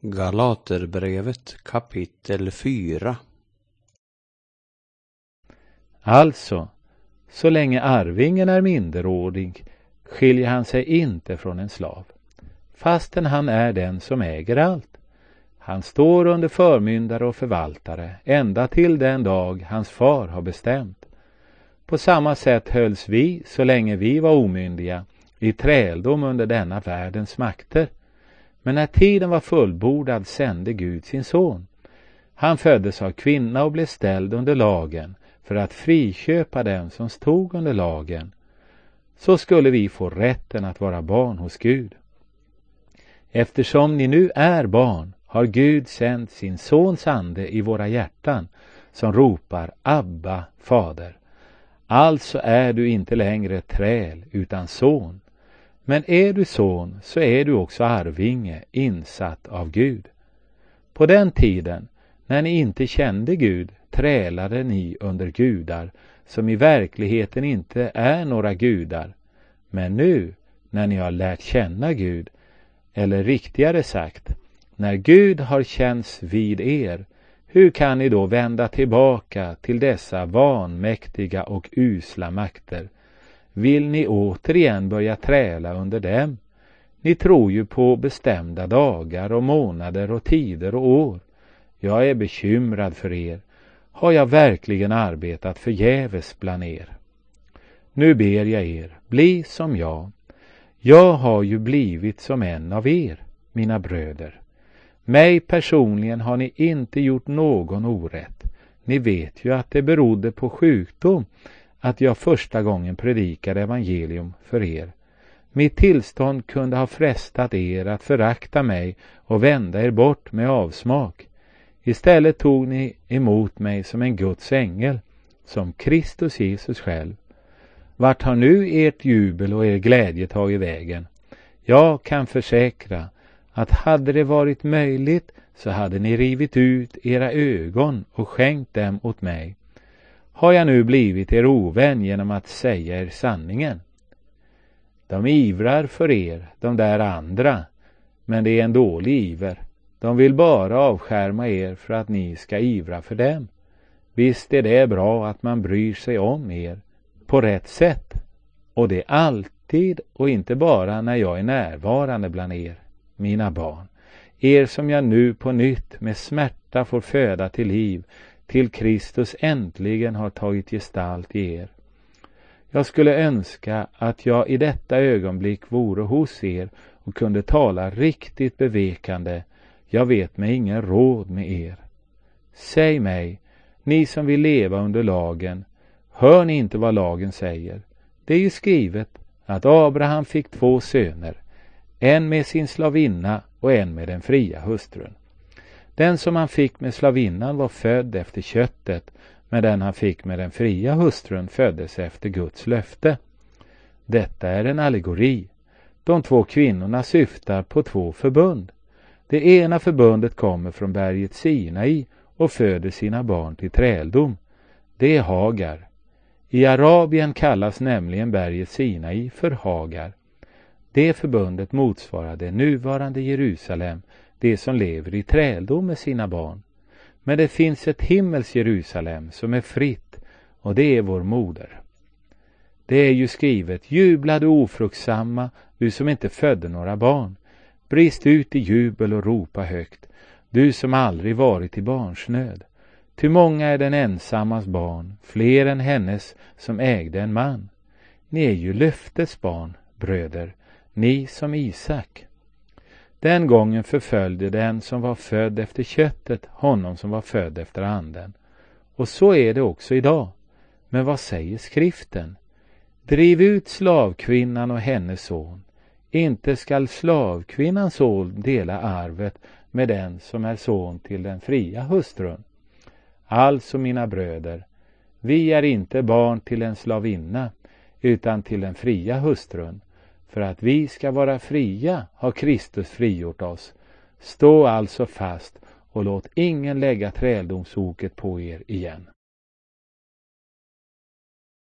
Galaterbrevet kapitel 4. Alltså, så länge arvingen är minderårig skiljer han sig inte från en slav, fastän han är den som äger allt. Han står under förmyndare och förvaltare ända till den dag hans far har bestämt. På samma sätt hölls vi, så länge vi var omyndiga, i träldom under denna världens makter. Men när tiden var fullbordad sände Gud sin son. Han föddes av kvinna och blev ställd under lagen för att friköpa dem som stod under lagen. Så skulle vi få rätten att vara barn hos Gud. Eftersom ni nu är barn har Gud sänt sin sons ande i våra hjärtan som ropar Abba, fader. Alltså är du inte längre träl utan son. Men är du son så är du också arvinge, insatt av Gud. På den tiden, när ni inte kände Gud, trälade ni under gudar som i verkligheten inte är några gudar. Men nu, när ni har lärt känna Gud, eller riktigare sagt, när Gud har känts vid er, hur kan ni då vända tillbaka till dessa vanmäktiga och usla makter? Vill ni återigen börja träla under dem? Ni tror ju på bestämda dagar och månader och tider och år. Jag är bekymrad för er. Har jag verkligen arbetat förgäves bland er? Nu ber jag er, bli som jag. Jag har ju blivit som en av er, mina bröder. Mig personligen har ni inte gjort någon orätt. Ni vet ju att det berodde på sjukdom att jag första gången predikade evangelium för er. Mitt tillstånd kunde ha frestat er att förakta mig och vända er bort med avsmak. Istället tog ni emot mig som en Guds ängel, som Kristus Jesus själv. Vart har nu ert jubel och er glädje tagit vägen? Jag kan försäkra att hade det varit möjligt så hade ni rivit ut era ögon och skänkt dem åt mig. Har jag nu blivit er ovän genom att säga er sanningen? De ivrar för er, de där andra, men det är en dålig iver. De vill bara avskärma er för att ni ska ivra för dem. Visst är det bra att man bryr sig om er på rätt sätt. Och det är alltid och inte bara när jag är närvarande bland er, mina barn. Er som jag nu på nytt med smärta får föda till liv, till Kristus äntligen har tagit gestalt i er. Jag skulle önska att jag i detta ögonblick vore hos er och kunde tala riktigt bevekande. Jag vet mig ingen råd med er. Säg mig, ni som vill leva under lagen, hör ni inte vad lagen säger? Det är ju skrivet att Abraham fick 2 söner, en med sin slavinna och en med den fria hustrun. Den som han fick med slavinnan var född efter köttet, men den han fick med den fria hustrun föddes efter Guds löfte. Detta är en allegori. De 2 kvinnorna syftar på 2 förbund. Det ena förbundet kommer från berget Sinai och föder sina barn till träldom. Det är Hagar. I Arabien kallas nämligen berget Sinai för Hagar. Det förbundet motsvarar det nuvarande Jerusalem, det som lever i träldom med sina barn. Men det finns ett himmels Jerusalem som är fritt, och det är vår moder. Det är ju skrivet, jubla du ofruktsamma, du som inte födde några barn. Brist ut i jubel och ropa högt, du som aldrig varit i barnsnöd. Ty många är den ensammas barn, fler än hennes som ägde en man. Ni är ju löftets barn, bröder, ni som Isak. Den gången förföljde den som var född efter köttet honom som var född efter anden. Och så är det också idag. Men vad säger skriften? Driv ut slavkvinnan och hennes son. Inte skall slavkvinnans son dela arvet med den som är son till den fria hustrun. Alltså mina bröder, vi är inte barn till en slavinna utan till den fria hustrun. För att vi ska vara fria har Kristus frigjort oss. Stå alltså fast och låt ingen lägga träldomsoket på er igen.